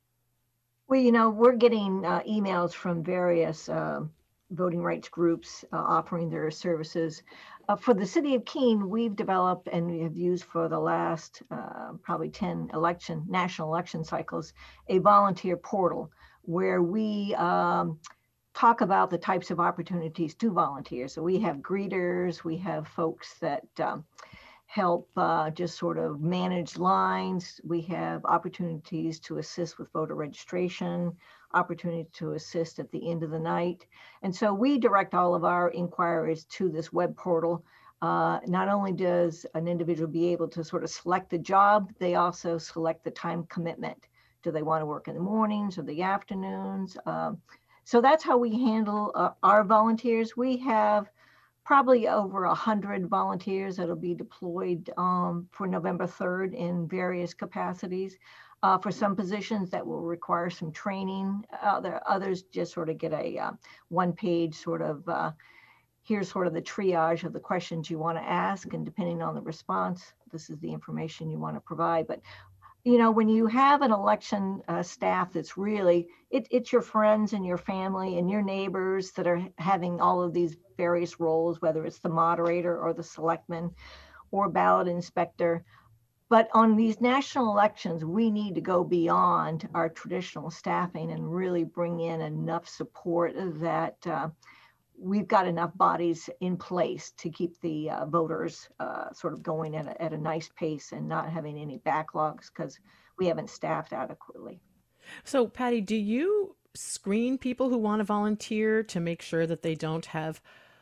Well, you know, we're getting uh, emails from various uh, voting rights groups uh, offering their services. Uh, for the city of Keene, we've developed and we have used for the last uh, probably ten election, national election cycles, a volunteer portal where we um, talk about the types of opportunities to volunteer. So we have greeters, we have folks that um, help uh, just sort of manage lines. We have opportunities to assist with voter registration, opportunity to assist at the end of the night. And so we direct all of our inquiries to this web portal. Uh, not only does an individual be able to sort of select the job, they also select the time commitment. Do they want to work in the mornings or the afternoons? Um, so that's how we handle uh, our volunteers. We have probably over one hundred volunteers that'll be deployed um, for November third in various capacities. Uh, for some positions that will require some training, other, others just sort of get a uh, one-page sort of, uh, here's sort of the triage of the questions you want to ask, and depending on the response, this is the information you want to provide. But you know, when you have an election uh, staff that's really, it, it's your friends and your family and your neighbors that are having all of these various roles, whether it's the moderator or the selectman or ballot inspector. But on these national elections, we need to go beyond our traditional staffing and really bring in enough support that uh, we've got enough bodies in place to keep the uh, voters uh, sort of going at a, at a nice pace and not having any backlogs because we haven't staffed adequately. So, Patty, do you screen people who want to volunteer to make sure that they don't have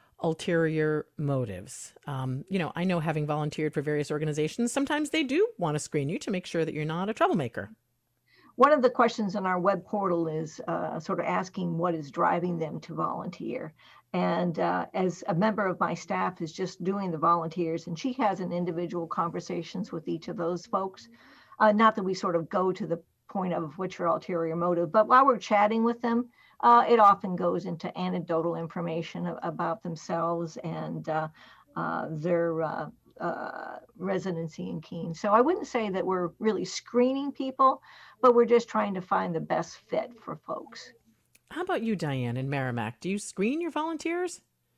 ulterior motives? Um, you know, I know, having volunteered for various organizations, sometimes they do want to screen you to make sure that you're not a troublemaker. One of the questions on our web portal is uh, sort of asking what is driving them to volunteer. And uh, as a member of my staff is just doing the volunteers, and she has an individual conversations with each of those folks. Uh, not that we sort of go to the point of what's your ulterior motive, but while we're chatting with them, uh, it often goes into anecdotal information about themselves and uh, uh, their uh, uh, residency in Keene. So I wouldn't say that we're really screening people, but we're just trying to find the best fit for folks. How about you, Diane, in Merrimack? Do you screen your volunteers?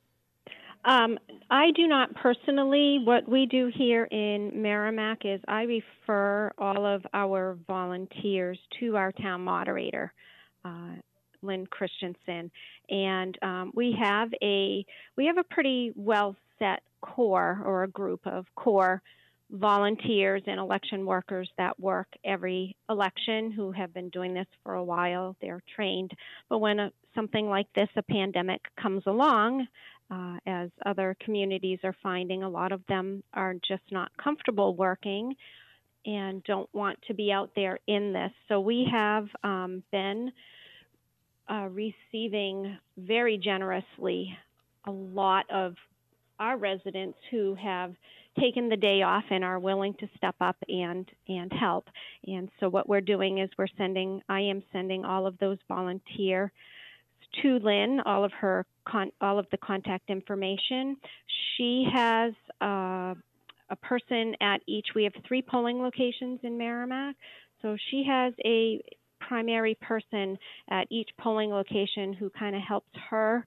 Um, I do not personally. What we do here in Merrimack is I refer all of our volunteers to our town moderator, uh, Lynn Christensen, and um, we have a we have a pretty well set core or a group of core volunteers and election workers that work every election who have been doing this for a while. They're trained. But when a, something like this, a pandemic, comes along, uh, as other communities are finding, a lot of them are just not comfortable working and don't want to be out there in this. So we have um, been uh, receiving very generously a lot of our residents who have taken the day off and are willing to step up and and help. And so what we're doing is we're sending, I am sending all of those volunteers to Lynn, all of her con, all of the contact information. She has uh, a person at each. We have three polling locations in Merrimack, so she has a primary person at each polling location who kind of helps her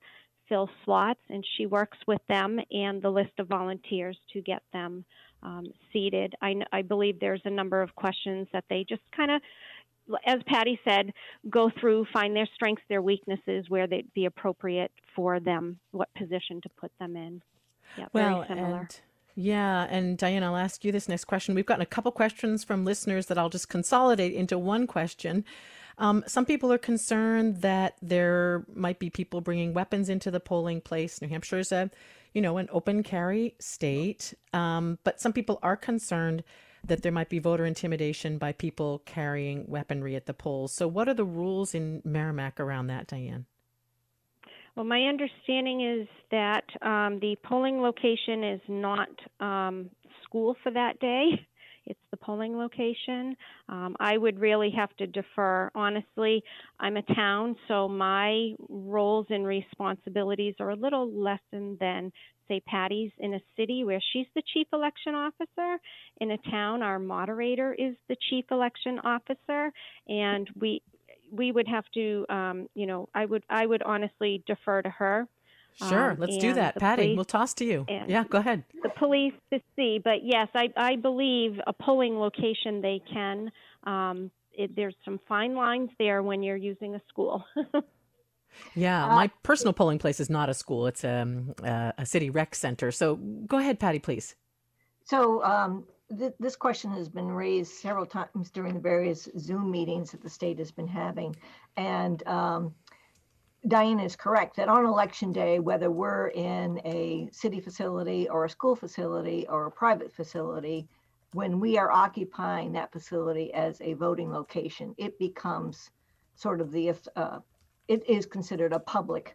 fill slots, and she works with them and the list of volunteers to get them um, seated. I, I believe there's a number of questions that they just kind of, as Patty said, go through, find their strengths, their weaknesses, where they'd be appropriate for them, what position to put them in. Yeah, well, very similar. And yeah, and Diane, I'll ask you this next question. We've gotten a couple questions from listeners that I'll just consolidate into one question. Um, some people are concerned that there might be people bringing weapons into the polling place. New Hampshire is a, you know, an open carry state, um, but some people are concerned that there might be voter intimidation by people carrying weaponry at the polls. So what are the rules in Merrimack around that, Diane? Well, my understanding is that um, the polling location is not um, school for that day. It's the polling location. Um, I would really have to defer. Honestly, I'm a town, so my roles and responsibilities are a little lessened than, say, Patty's in a city where she's the chief election officer. In a town, our moderator is the chief election officer, and we we would have to, um, you know, I would I would honestly defer to her. Sure, Um, let's do that. Patty, police, we'll toss to you. Yeah, go ahead. The police to see, but yes, I, I believe a polling location they can. Um, it, there's some fine lines there when you're using a school. Yeah, Uh, my personal polling place is not a school. It's um, a, a city rec center. So go ahead, Patty, please. So um, th- this question has been raised several times during the various Zoom meetings that the state has been having. And um, Diane is correct that on election day, whether we're in a city facility or a school facility or a private facility, when we are occupying that facility as a voting location, it becomes sort of the, uh, it is considered a public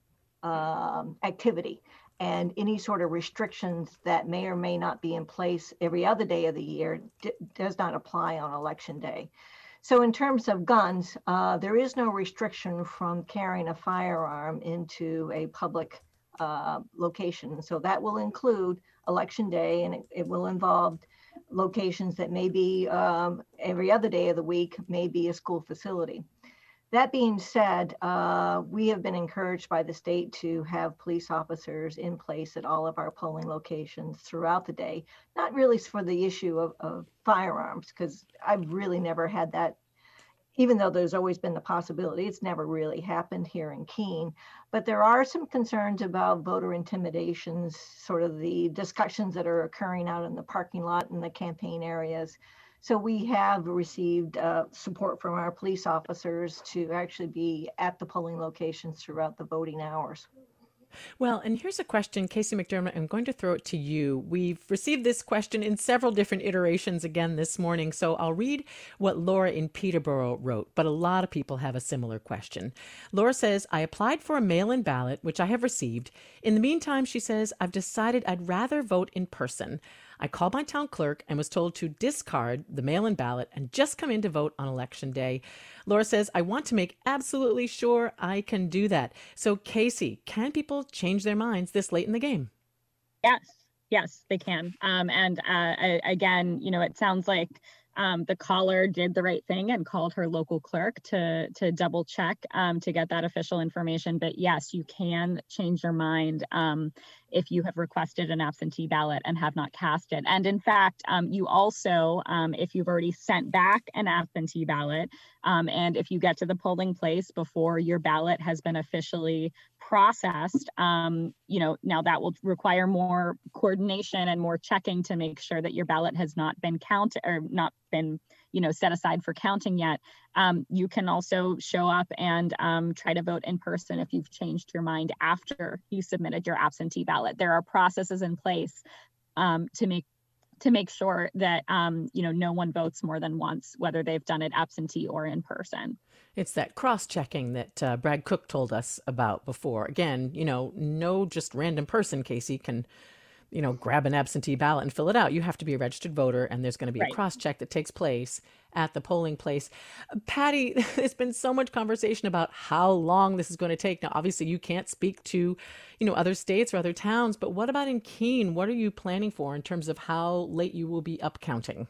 um, activity. And any sort of restrictions that may or may not be in place every other day of the year d- does not apply on election day. So in terms of guns, uh, there is no restriction from carrying a firearm into a public uh, location. So that will include election day, and it, it will involve locations that may be um, every other day of the week, may be a school facility. That being said, uh, we have been encouraged by the state to have police officers in place at all of our polling locations throughout the day, not really for the issue of, of firearms, because I've really never had that, even though there's always been the possibility, it's never really happened here in Keene. But there are some concerns about voter intimidations, sort of the discussions that are occurring out in the parking lot and the campaign areas. So we have received uh, support from our police officers to actually be at the polling locations throughout the voting hours. Well, and here's a question, Casey McDermott, I'm going to throw it to you. We've received this question in several different iterations again this morning, so I'll read what Laura in Peterborough wrote, but a lot of people have a similar question. Laura says, I applied for a mail-in ballot, which I have received. In the meantime, she says, I've decided I'd rather vote in person. I called my town clerk and was told to discard the mail-in ballot and just come in to vote on election day. Laura says, I want to make absolutely sure I can do that. So, Casey, can people change their minds this late in the game? Yes, yes, they can. Um, and uh, I, again, you know, it sounds like um, the caller did the right thing and called her local clerk to to double check um, to get that official information. But yes, you can change your mind um, if you have requested an absentee ballot and have not cast it. And in fact, um, you also, um, if you've already sent back an absentee ballot, um, and if you get to the polling place before your ballot has been officially processed, um, you know, now that will require more coordination and more checking to make sure that your ballot has not been counted or not been, you know, set aside for counting yet. Um, you can also show up and um, try to vote in person if you've changed your mind after you submitted your absentee ballot. There are processes in place um, to make to make sure that, um, you know, no one votes more than once, whether they've done it absentee or in person. It's that cross-checking that uh, Brad Cook told us about before. Again, you know, no just random person, Casey, can, you know, grab an absentee ballot and fill it out. You have to be a registered voter, and there's going to be Right. a cross-check that takes place at the polling place. Uh, Patty, there's been so much conversation about how long this is going to take. Now, obviously, you can't speak to, you know, other states or other towns, but what about in Keene? What are you planning for in terms of how late you will be up counting?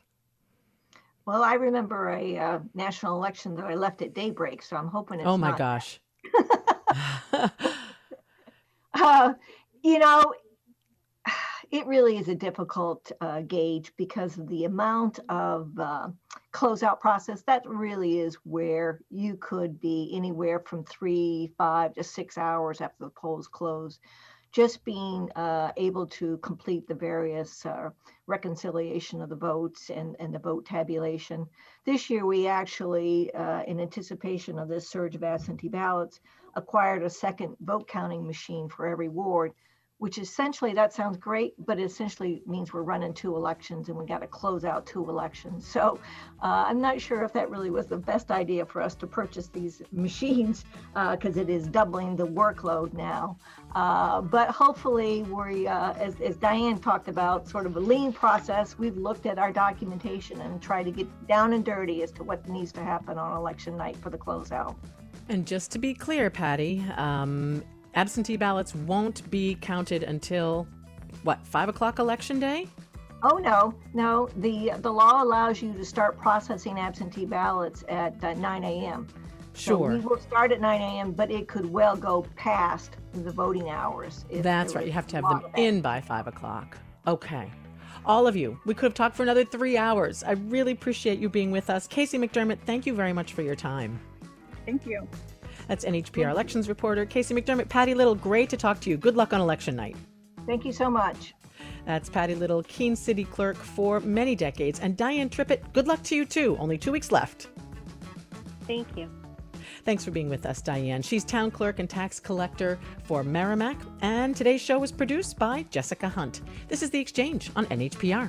Well, I remember a uh, national election that I left at daybreak, so I'm hoping it's Oh my not. gosh. Uh, you know, it really is a difficult uh, gauge because of the amount of uh, closeout process. That really is where you could be anywhere from three, five to six hours after the polls close. Just being uh, able to complete the various uh, reconciliation of the votes and, and the vote tabulation. This year, we actually, uh, in anticipation of this surge of absentee ballots, acquired a second vote counting machine for every ward, which essentially, that sounds great, but it essentially means we're running two elections and we got to close out two elections. So uh, I'm not sure if that really was the best idea for us to purchase these machines because uh, it is doubling the workload now. Uh, but hopefully, we, uh, as, as Diane talked about, sort of a lean process, we've looked at our documentation and tried to get down and dirty as to what needs to happen on election night for the closeout. And just to be clear, Patty, um, absentee ballots won't be counted until, what, five o'clock election day? Oh, no, no. The the law allows you to start processing absentee ballots at uh, nine a.m. Sure. So we will start at nine a.m., but it could well go past the voting hours. That's right. You have to have them in by five o'clock. Okay. All of you, we could have talked for another three hours. I really appreciate you being with us. Casey McDermott, thank you very much for your time. Thank you. That's N H P R elections reporter Casey McDermott. Patty Little, great to talk to you. Good luck on election night. Thank you so much. That's Patty Little, Keene City Clerk for many decades. And Diane Trippett, good luck to you too. Only two weeks left. Thank you. Thanks for being with us, Diane. She's town clerk and tax collector for Merrimack. And today's show was produced by Jessica Hunt. This is The Exchange on N H P R.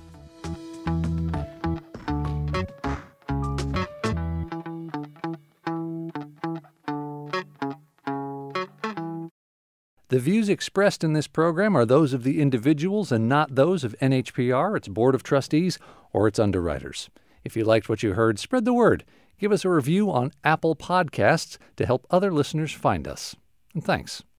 The views expressed in this program are those of the individuals and not those of N H P R, its Board of Trustees, or its underwriters. If you liked what you heard, spread the word. Give us a review on Apple Podcasts to help other listeners find us. And thanks.